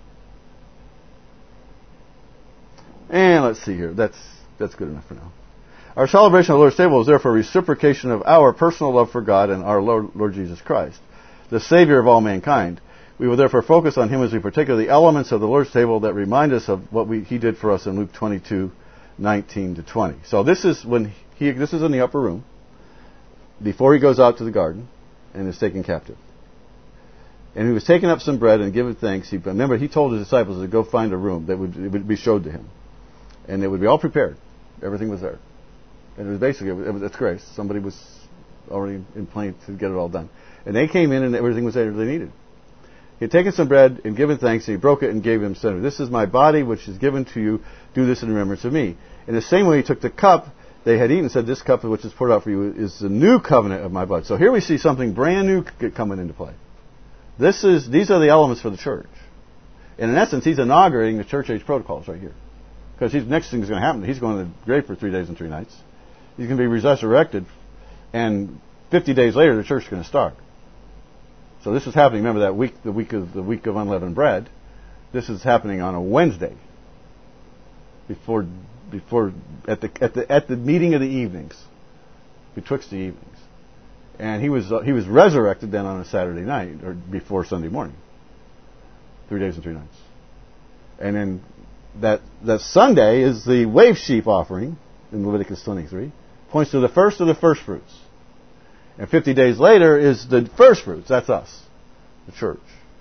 And let's see here. That's good enough for now. Our celebration of the Lord's table is therefore a reciprocation of our personal love for God and our Lord Jesus Christ, the Savior of all mankind. We will therefore focus on Him as we partake of the elements of the Lord's table that remind us of what He did for us in Luke 22:19-20. So this is this is in the upper room, before He goes out to the garden and is taken captive. And He was taking up some bread and giving thanks. Remember, He told His disciples to go find a room that would be showed to Him. And it would be all prepared. Everything was there. And it was basically, it's grace. Somebody was already in place to get it all done. And they came in and everything was there they needed. He had taken some bread and given thanks, and He broke it and gave them, saying, "This is my body which is given to you. Do this in remembrance of me." In the same way He took the cup they had eaten and said, "This cup which is poured out for you is the new covenant of my blood." So here we see something brand new coming into play. These are the elements for the church. And in essence, He's inaugurating the church age protocols right here. Because next thing is going to happen. He's going to the grave for 3 days and 3 nights. He's going to be resurrected. And 50 days later, the church is going to start. So this is happening. Remember that week, the week of unleavened bread. This is happening on a Wednesday. Before at the meeting of the evenings, betwixt the evenings. And he was resurrected then on a Saturday night or before Sunday morning. 3 days and 3 nights. And then that Sunday is the wave sheaf offering in Leviticus 23. Points to the first of the first fruits. And 50 days later is the first fruits. That's us, the church.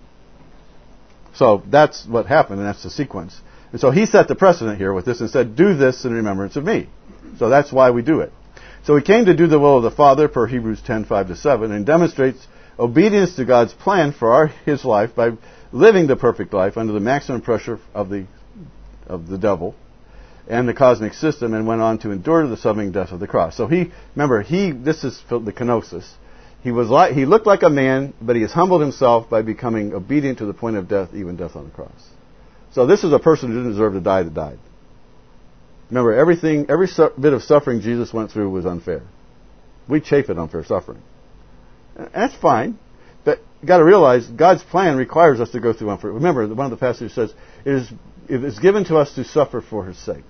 So that's what happened, and that's the sequence. And so He set the precedent here with this and said, "Do this in remembrance of me." So that's why we do it. So He came to do the will of the Father, per Hebrews 10:5-7, and demonstrates obedience to God's plan for His life by living the perfect life under the maximum pressure of the devil and the cosmic system, and went on to endure the suffering death of the cross. So this is the kenosis. He looked like a man, but He has humbled Himself by becoming obedient to the point of death, even death on the cross. So this is a person who didn't deserve to die that died. Remember, every bit of suffering Jesus went through was unfair. We chafe at unfair suffering. And that's fine, but you got to realize God's plan requires us to go through unfair. Remember, one of the passages says, "It is given to us to suffer for His sake."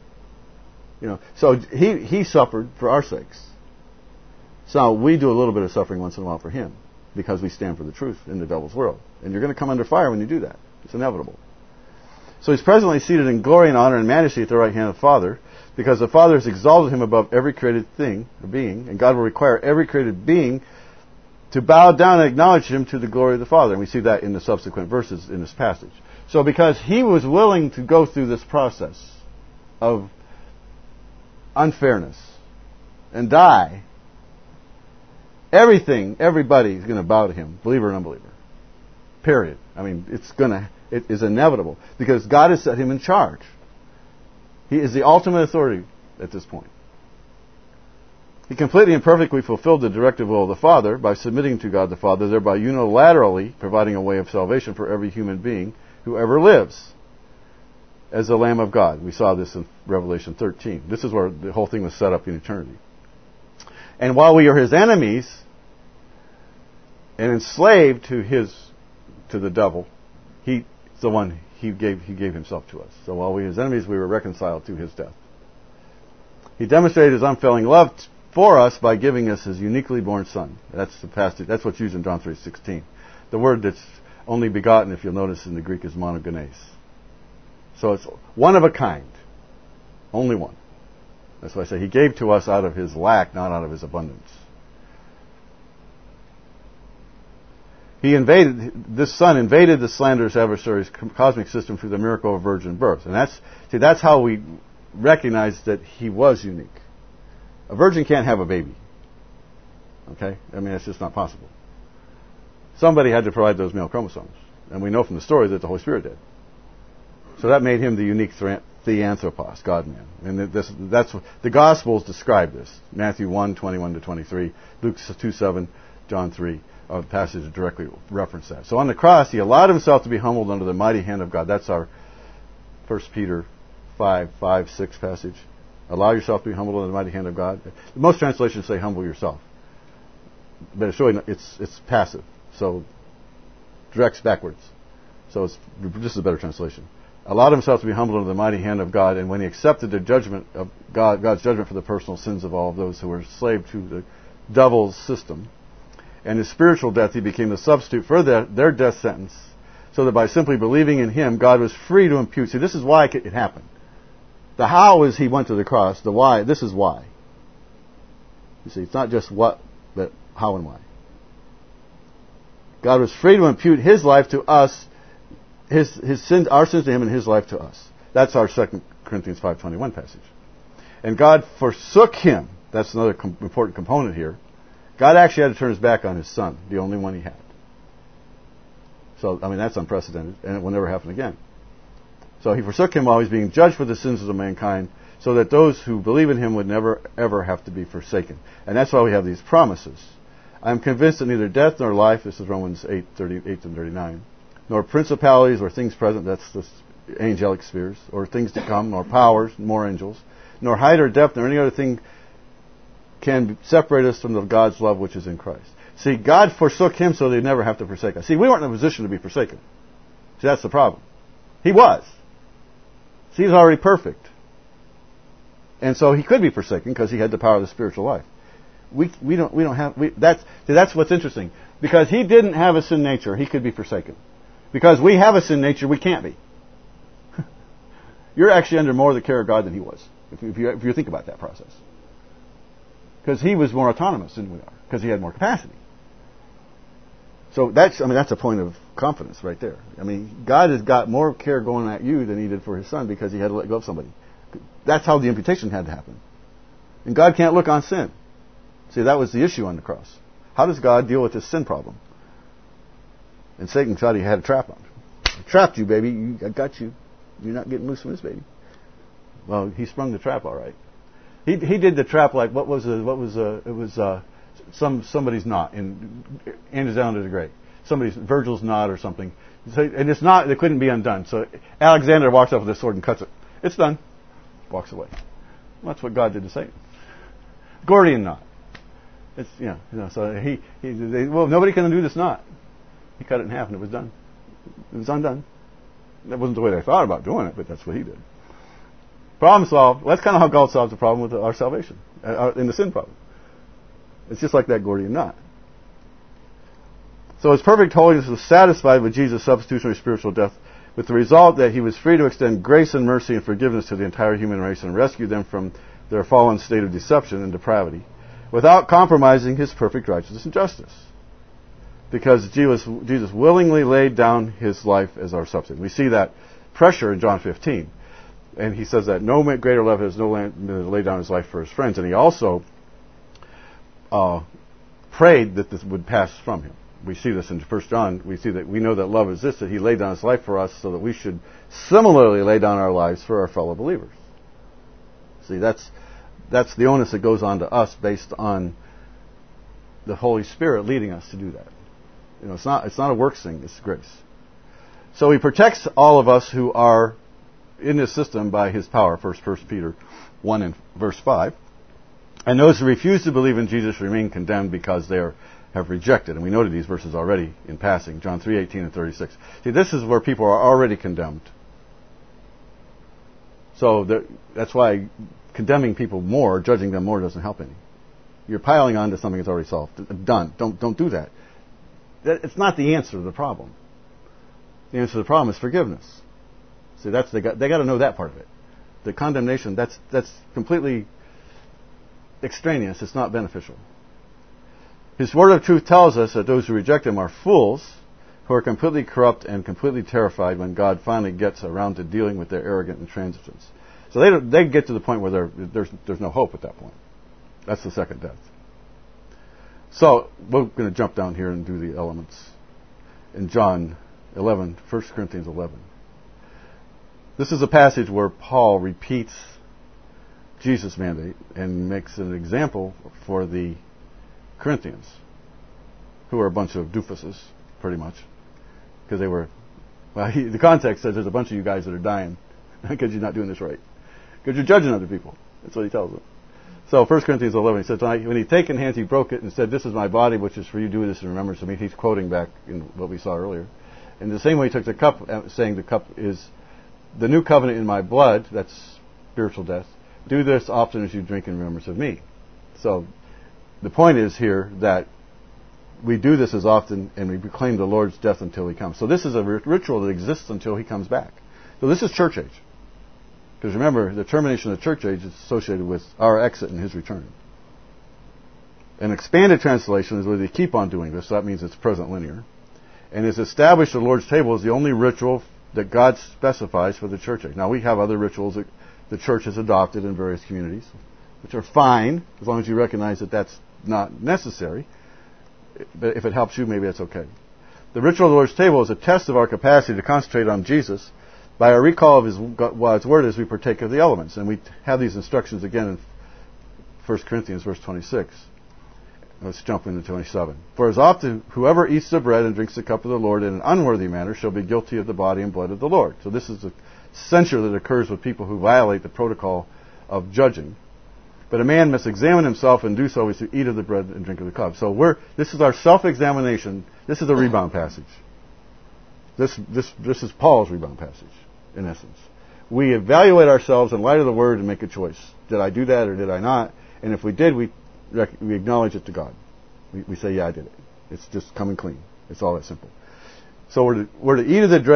So He suffered for our sakes. So we do a little bit of suffering once in a while for Him, because we stand for the truth in the devil's world. And you're going to come under fire when you do that. It's inevitable. So He's presently seated in glory and honor and majesty at the right hand of the Father, because the Father has exalted Him above every created thing, or being, and God will require every created being to bow down and acknowledge Him to the glory of the Father. And we see that in the subsequent verses in this passage. So because He was willing to go through this process of unfairness and die, everybody is going to bow to Him, believer and unbeliever. Period. I mean, it is inevitable, because God has set Him in charge. He is the ultimate authority at this point. He completely and perfectly fulfilled the directive will of the Father by submitting to God the Father, thereby unilaterally providing a way of salvation for every human being who ever lives as the Lamb of God. We saw this in Revelation 13. This is where the whole thing was set up in eternity. And while we are His enemies and enslaved to to the devil, he's the one he gave himself to us. So while we were his enemies, we were reconciled to his death. He demonstrated his unfailing love for us by giving us his uniquely born son. That's the passage. That's what's used in John 3:16. The word that's only begotten, if you'll notice in the Greek, is monogenes. So it's one of a kind. Only one. That's why I say he gave to us out of his lack, not out of his abundance. This son invaded the slanderous adversary's cosmic system through the miracle of virgin birth. And that's how we recognize that he was unique. A virgin can't have a baby. Okay? I mean, it's just not possible. Somebody had to provide those male chromosomes. And we know from the story that the Holy Spirit did. So that made him the unique theanthropos, God-man. And that's what the Gospels describe this. Matthew 1:21-23, Luke 2:7, John 3. A passage that directly reference that. So on the cross, he allowed himself to be humbled under the mighty hand of God. That's our 1 Peter 5:5-6 passage. Allow yourself to be humbled under the mighty hand of God. Most translations say humble yourself. But it's really, it's passive. So directs backwards. So this is a better translation. Allowed himself to be humbled under the mighty hand of God, and when he accepted the judgment of God's judgment for the personal sins of all of those who were enslaved to the devil's system, and his spiritual death, he became the substitute for their death sentence, so that by simply believing in him, God was free to impute. See, this is why it happened. The how is he went to the cross. The why, this is why. You see, it's not just what, but how and why. God was free to impute his life to us, his sins, our sins to him, and his life to us. That's our 2 Corinthians 5:21 passage. And God forsook him. That's another important component here. God actually had to turn his back on his son, the only one he had. So, I mean, that's unprecedented, and it will never happen again. So he forsook him while he was being judged for the sins of mankind, so that those who believe in him would never, ever have to be forsaken. And that's why we have these promises. I am convinced that neither death nor life, this is Romans 8:38-39, nor principalities or things present, that's the angelic spheres, or things to come, nor powers, more angels, nor height or depth, nor any other thing can separate us from God's love which is in Christ. See, God forsook him so they'd never have to forsake us. See, we weren't in a position to be forsaken. See, that's the problem. He was. See, he's already perfect. And so he could be forsaken because he had the power of the spiritual life. That's what's interesting. Because he didn't have a sin nature, he could be forsaken. Because we have a sin nature, we can't be. You're actually under more of the care of God than he was, if you think about that process. Because he was more autonomous than we are, because he had more capacity. So that's a point of confidence right there. I mean, God has got more care going at you than he did for his son because he had to let go of somebody. That's how the imputation had to happen. And God can't look on sin. See, that was the issue on the cross. How does God deal with this sin problem? And Satan thought he had a trap on him. I trapped you, baby. I got you. You're not getting loose from this baby. Well, he sprung the trap all right. He did the trap like somebody's knot in Alexander the Great. Somebody's Virgil's knot or something. So, and it's not, it couldn't be undone. So Alexander walks up with his sword and cuts it. It's done. Walks away. Well, that's what God did to Satan. Gordian knot. It's so nobody can undo this knot. He cut it in half and it was done. It was undone. That wasn't the way they thought about doing it, but that's what he did. Problem solved. Well, that's kind of how God solves the problem with our salvation, in the sin problem. It's just like that Gordian knot. So his perfect holiness was satisfied with Jesus' substitutionary spiritual death, with the result that he was free to extend grace and mercy and forgiveness to the entire human race and rescue them from their fallen state of deception and depravity, without compromising his perfect righteousness and justice. Because Jesus willingly laid down his life as our substitute. We see that pressure in John 15. And he says that no greater love has no man than laid down his life for his friends. And he also prayed that this would pass from him. We see this in 1 John. We know that love is this, that he laid down his life for us so that we should similarly lay down our lives for our fellow believers. See, that's the onus that goes on to us based on the Holy Spirit leading us to do that. It's not a works thing, it's grace. So he protects all of us who are in this system by his power, 1 Peter 1 and verse 5. And those who refuse to believe in Jesus remain condemned because they are have rejected. And we noted these verses already in passing, John 3:18 and 36. See, this is where people are already condemned. So that's why condemning people more, judging them more, doesn't help any. You're piling on to something that's already solved. Done. Don't do that. It's not the answer to the problem. The answer to the problem is forgiveness. See, they got to know that part of it. The condemnation, that's completely extraneous. It's not beneficial. His word of truth tells us that those who reject him are fools, who are completely corrupt and completely terrified when God finally gets around to dealing with their arrogant intransigence. So they get to the point where there's no hope at that point. That's the second death. So we're going to jump down here and do the elements in John 11, 1 Corinthians 11. This is a passage where Paul repeats Jesus' mandate and makes an example for the Corinthians, who are a bunch of doofuses, pretty much, because they were. Well, the context says there's a bunch of you guys that are dying because you're not doing this right, because you're judging other people. That's what he tells them. So 1 Corinthians 11, he says, when he took in hands, he broke it and said, "This is my body, which is for you. Do this in remembrance of me." He's quoting back in what we saw earlier. In the same way, he took the cup, saying, "The cup is the new covenant in my blood." That's spiritual death. "Do this often as you drink in remembrance of me." So the point is here that we do this as often, and we proclaim the Lord's death until he comes. So this is a ritual that exists until he comes back. So this is church age. Because remember, the termination of the church age is associated with our exit and his return. An expanded translation is where they keep on doing this, so that means it's present linear. And it's established the Lord's table as the only ritual that God specifies for the church age. Now, we have other rituals that the church has adopted in various communities, which are fine, as long as you recognize that that's not necessary. But if it helps you, maybe that's okay. The ritual of the Lord's table is a test of our capacity to concentrate on Jesus. By our recall of God's word as we partake of the elements. And we have these instructions again in 1 Corinthians verse 26. Let's jump into 27. "For as often whoever eats the bread and drinks the cup of the Lord in an unworthy manner shall be guilty of the body and blood of the Lord." So this is a censure that occurs with people who violate the protocol of judging. "But a man must examine himself and do so as to eat of the bread and drink of the cup." So this is our self-examination. This is a rebound passage. This is Paul's rebound passage. In essence, we evaluate ourselves in light of the Word and make a choice. Did I do that or did I not? And if we did, we acknowledge it to God. We say, "Yeah, I did it." It's just coming clean. It's all that simple. So we're to eat of the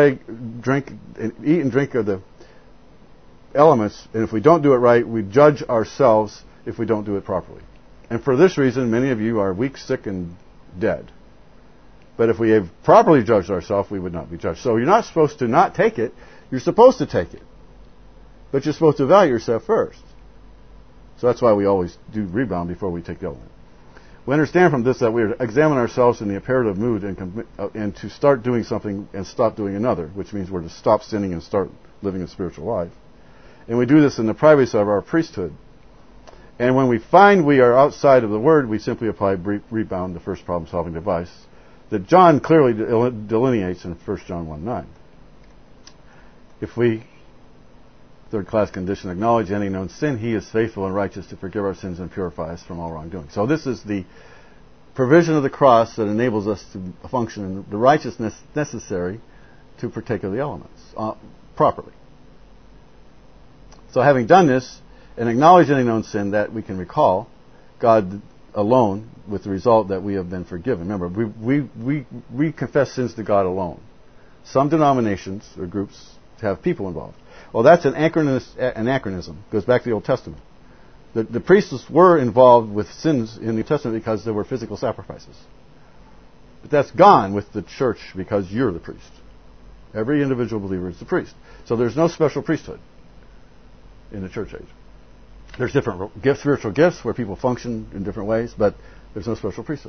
eat and drink of the elements, and if we don't do it right, we judge ourselves if we don't do it properly. And for this reason, many of you are weak, sick, and dead. But if we have properly judged ourselves, we would not be judged. So you're not supposed to not take it. You're supposed to take it. But you're supposed to evaluate yourself first. So that's why we always do rebound before we take the element. We understand from this that we are to examine ourselves in the imperative mood and to start doing something and stop doing another, which means we're to stop sinning and start living a spiritual life. And we do this in the privacy of our priesthood. And when we find we are outside of the Word, we simply apply rebound, the first problem-solving device, that John clearly delineates in 1 John 1:9. If we, third-class condition, acknowledge any known sin, he is faithful and righteous to forgive our sins and purify us from all wrongdoing. So this is the provision of the cross that enables us to function in the righteousness necessary to partake of the elements properly. So having done this and acknowledged any known sin that we can recall, God alone, with the result that we have been forgiven. Remember, we confess sins to God alone. Some denominations or groups have people involved. Well, that's an anachronism. It goes back to the Old Testament. The priests were involved with sins in the New Testament because there were physical sacrifices. But that's gone with the church because you're the priest. Every individual believer is the priest. So there's no special priesthood in the church age. There's different spiritual gifts where people function in different ways, but there's no special priesthood.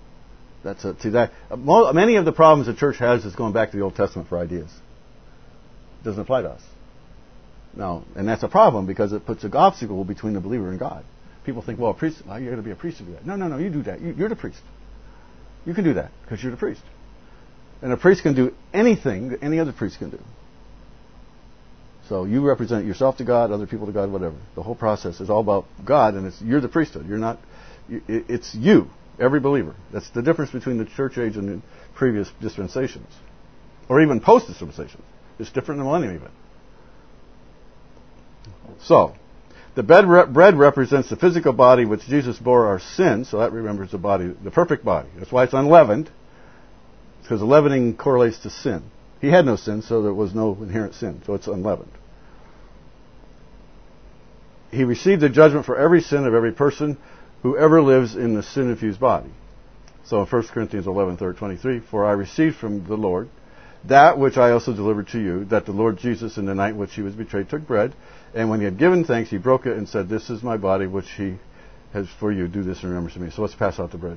Many of the problems the church has is going back to the Old Testament for ideas. It doesn't apply to us. No, and that's a problem because it puts an obstacle between the believer and God. People think, well, a priest, you're going to be a priest to do that. No, you do that. You're the priest. You can do that because you're the priest. And a priest can do anything that any other priest can do. So you represent yourself to God, other people to God, whatever. The whole process is all about God, and you're the priesthood. You're not. It's you. every believer. That's the difference between the church age and the previous dispensations, or even post-dispensations. It's different in the millennium even. So, the bread represents the physical body which Jesus bore our sins, so that remembers the body, the perfect body. That's why it's unleavened, because leavening correlates to sin. He had no sin, so there was no inherent sin, so it's unleavened. He received the judgment for every sin of every person who ever lives in the sin-infused body. So in 1 Corinthians 11:23, for I received from the Lord that which I also delivered to you, that the Lord Jesus in the night in which he was betrayed took bread, and when he had given thanks, he broke it and said, this is my body which he has for you. Do this in remembrance of me. So let's pass out the bread.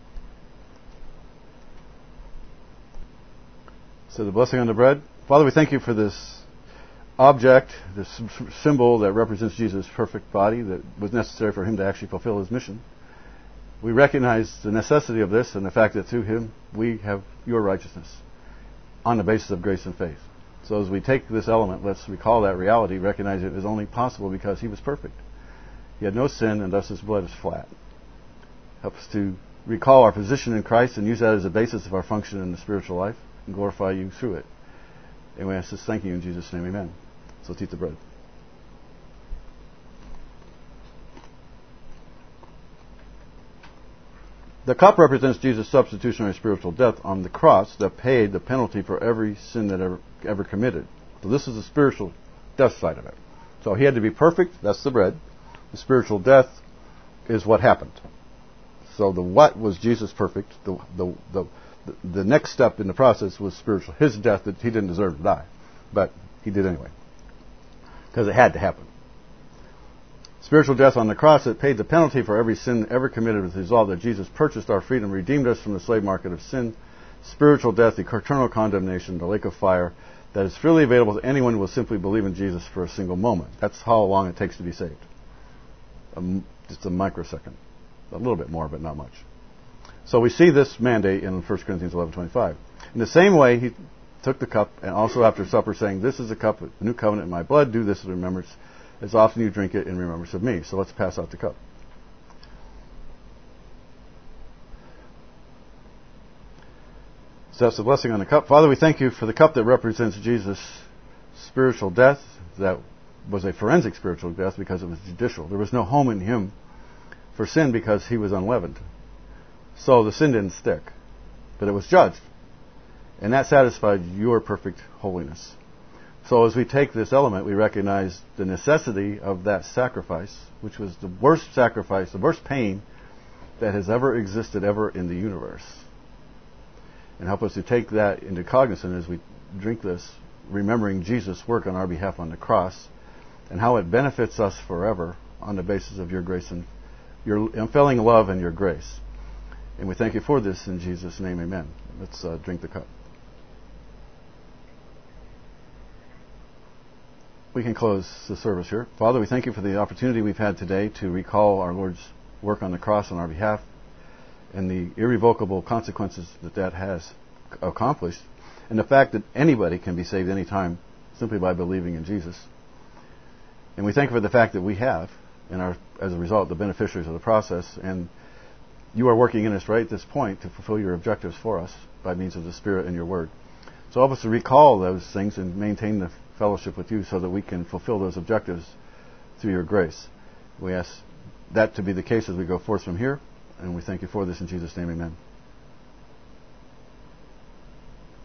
So the blessing on the bread. Father, we thank you for this object, this symbol that represents Jesus' perfect body that was necessary for him to actually fulfill his mission. We recognize the necessity of this and the fact that through him we have your righteousness on the basis of grace and faith. So as we take this element, let's recall that reality, recognize it is only possible because he was perfect. He had no sin, and thus his blood is flat. Help us to recall our position in Christ and use that as a basis of our function in the spiritual life and glorify you through it. And we ask this, thank you in Jesus' name, amen. So let's eat the bread. The cup represents Jesus' substitutionary spiritual death on the cross that paid the penalty for every sin that ever committed. So this is the spiritual death side of it. So he had to be perfect, that's the bread. The spiritual death is what happened. So the what was Jesus perfect. The next step in the process was spiritual. His death, that he didn't deserve to die. But he did anyway. Because it had to happen. Spiritual death on the cross that paid the penalty for every sin ever committed with the result that Jesus purchased our freedom, redeemed us from the slave market of sin. Spiritual death, eternal condemnation, the lake of fire, that is freely available to anyone who will simply believe in Jesus for a single moment. That's how long it takes to be saved. Just a microsecond. A little bit more, but not much. So we see this mandate in 1 Corinthians 11:25. In the same way, he took the cup, and also after supper, saying, this is the cup of the new covenant in my blood. Do this in remembrance as often you drink it in remembrance of me. So let's pass out the cup. So that's the blessing on the cup. Father, we thank you for the cup that represents Jesus' spiritual death. That was a forensic spiritual death because it was judicial. There was no home in him for sin because he was unleavened. So the sin didn't stick, but it was judged. And that satisfied your perfect holiness. So as we take this element, we recognize the necessity of that sacrifice, which was the worst sacrifice, the worst pain that has ever existed ever in the universe. And help us to take that into cognizance as we drink this, remembering Jesus' work on our behalf on the cross and how it benefits us forever on the basis of your grace and your unfailing love and your grace. And we thank you for this in Jesus' name, amen. Let's drink the cup. We can close the service here. Father, we thank you for the opportunity we've had today to recall our Lord's work on the cross on our behalf and the irrevocable consequences that has accomplished, and the fact that anybody can be saved anytime simply by believing in Jesus. And we thank you for the fact that we have, and are, as a result, the beneficiaries of the process, and you are working in us right at this point to fulfill your objectives for us by means of the Spirit and your Word. So help us to recall those things and maintain the fellowship with you so that we can fulfill those objectives through your grace. We ask that to be the case as we go forth from here, and we thank you for this in Jesus' name, amen.